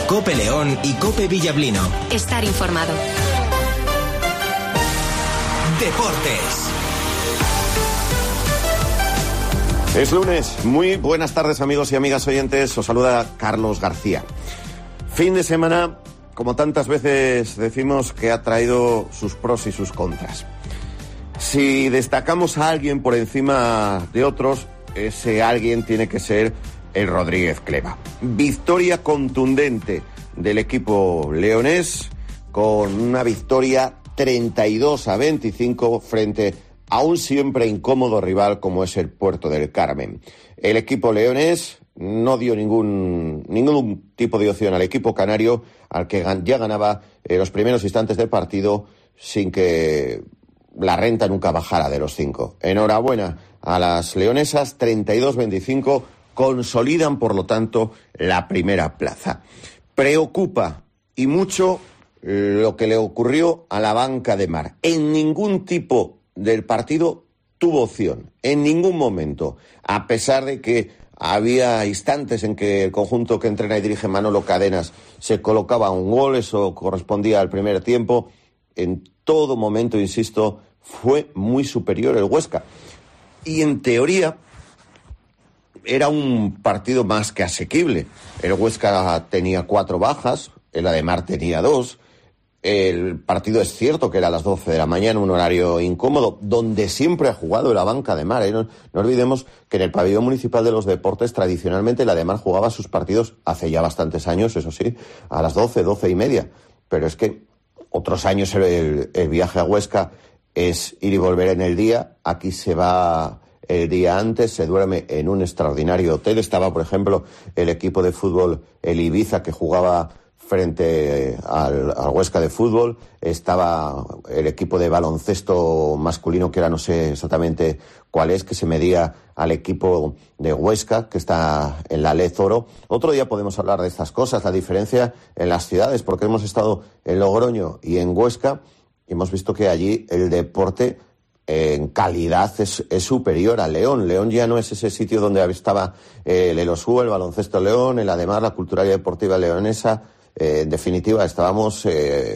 COPE León y COPE Villablino. Estar informado. Deportes. Es lunes. Muy buenas tardes, amigos y amigas oyentes. Os saluda Carlos García. Fin de semana, como tantas veces decimos, que ha traído sus pros y sus contras. Si destacamos a alguien por encima de otros, ese alguien tiene que ser el Rodríguez Cleva. Victoria contundente del equipo leonés, con una victoria 32-25 frente a un siempre incómodo rival como es el Puerto del Carmen. El equipo leonés no dio ningún tipo de opción al equipo canario, al que ya ganaba en los primeros instantes del partido sin que la renta nunca bajara de los 5. Enhorabuena a las leonesas, 32-25, consolidan por lo tanto la primera plaza. Preocupa y mucho lo que le ocurrió a la banca de Mar. En ningún tipo del partido tuvo opción, en ningún momento, a pesar de que había instantes en que el conjunto que entrena y dirige Manolo Cadenas se colocaba un gol, eso correspondía al primer tiempo. En todo momento, insisto, fue muy superior el Huesca. Y en teoría era un partido más que asequible. El Huesca tenía 4 bajas, el Ademar tenía 2. El partido es cierto que era a las 12 de la mañana, un horario incómodo, donde siempre ha jugado la banca de Mar. No olvidemos que en el pabellón municipal de los deportes, tradicionalmente, la de Mar jugaba sus partidos hace ya bastantes años, eso sí, a las 12 y media. Pero es que otros años el viaje a Huesca es ir y volver en el día. Aquí se va el día antes, se duerme en un extraordinario hotel. Estaba, por ejemplo, el equipo de fútbol, el Ibiza, que jugaba frente al Huesca de fútbol. Estaba el equipo de baloncesto masculino, que ahora no sé exactamente cuál es, que se medía al equipo de Huesca, que está en la Lez Oro. Otro día podemos hablar de estas cosas, la diferencia en las ciudades, porque hemos estado en Logroño y en Huesca y hemos visto que allí el deporte en calidad es superior a León. León ya no es ese sitio donde estaba el Elosúa, el baloncesto León, el Ademar, la cultural y deportiva leonesa. En definitiva, estábamos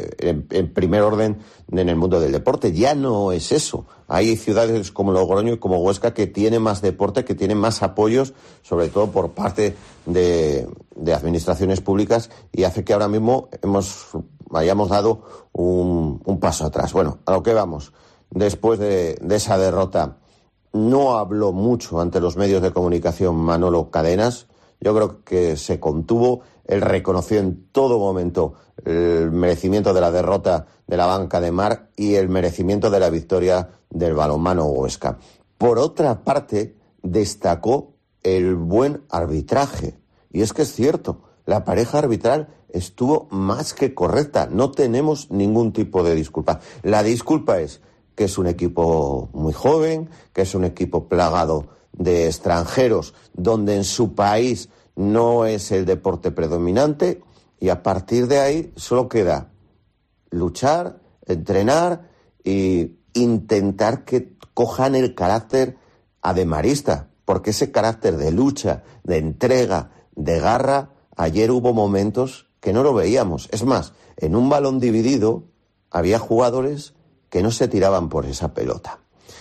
en primer orden en el mundo del deporte. Ya no es eso. Hay ciudades como Logroño y como Huesca que tienen más deporte, que tienen más apoyos, sobre todo por parte de administraciones públicas, y hace que ahora mismo hayamos dado un paso atrás. Bueno, a lo que vamos. Después de esa derrota, no habló mucho ante los medios de comunicación Manolo Cadenas. Yo creo que se contuvo. Él reconoció en todo momento el merecimiento de la derrota de la banca de Mar y el merecimiento de la victoria del balonmano Huesca. Por otra parte, destacó el buen arbitraje. Y es que es cierto, la pareja arbitral estuvo más que correcta. No tenemos ningún tipo de disculpa. La disculpa es que es un equipo muy joven, que es un equipo plagado de extranjeros, donde en su país no es el deporte predominante, y a partir de ahí solo queda luchar, entrenar e intentar que cojan el carácter ademarista, porque ese carácter de lucha, de entrega, de garra, ayer hubo momentos que no lo veíamos. Es más, en un balón dividido había jugadores que no se tiraban por esa pelota.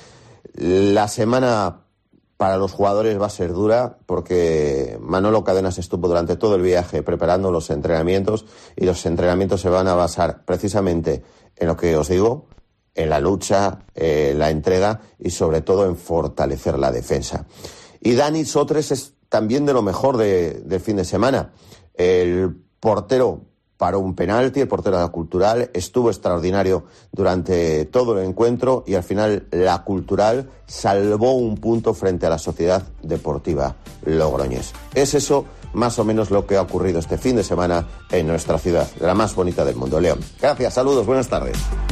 La semana para los jugadores va a ser dura, porque Manolo Cadenas estuvo durante todo el viaje preparando los entrenamientos, y los entrenamientos se van a basar precisamente en lo que os digo, en la lucha, la entrega y sobre todo en fortalecer la defensa. Y Dani Sotres es también de lo mejor del fin de semana. El portero paró un penalti, el portero de la Cultural, estuvo extraordinario durante todo el encuentro, y al final la Cultural salvó un punto frente a la Sociedad Deportiva Logroñés. Es eso más o menos lo que ha ocurrido este fin de semana en nuestra ciudad, la más bonita del mundo, León. Gracias, saludos, buenas tardes.